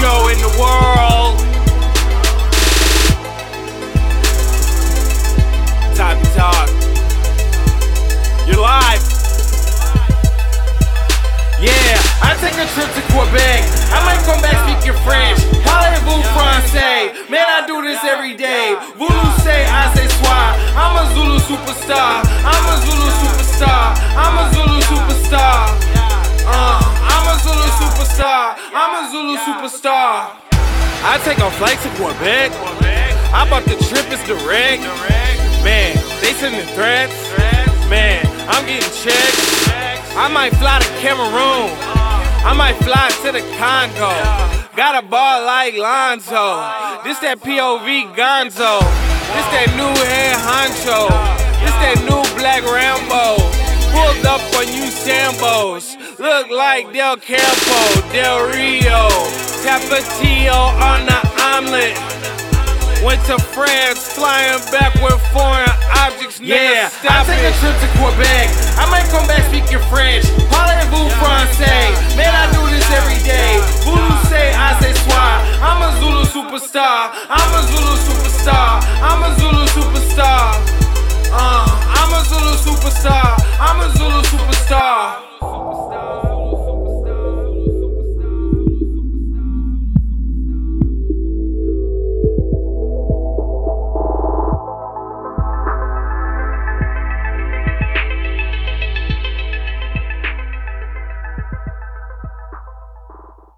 show in the world. Toppy Talk. You're live. Yeah, I take a trip to Quebec. I might come back speaking French. Parlez-vous français? Man, I do this every day. Voulez say, I say soir. I'm a Zulu superstar. I'm a Zulu superstar. I'm a Zulu superstar. I'm a Zulu superstar. I'm a Zulu superstar. I take a flight to Quebec. I bought the trip, it's direct. Man, they sending threats. Man, I'm getting checks. I might fly to Cameroon. I might fly to the Congo. Got a ball like Lonzo. This that POV Gonzo. This that new head honcho. This that new Black Rambo. Pulled up on you Sambos. Look like Del Campo, Del Rio. Tapatio on the omelet. Went to France, flying back with foreign objects. Yeah, I take a trip to Quebec. I might come back speaking French. Parlez-vous français? Man, I do this every day. Voulez say, I say soir. I'm a Zulu superstar. I'm a Zulu superstar. I'm a Zulu superstar. I'm a Zulu superstar. I'm a Zulu superstar.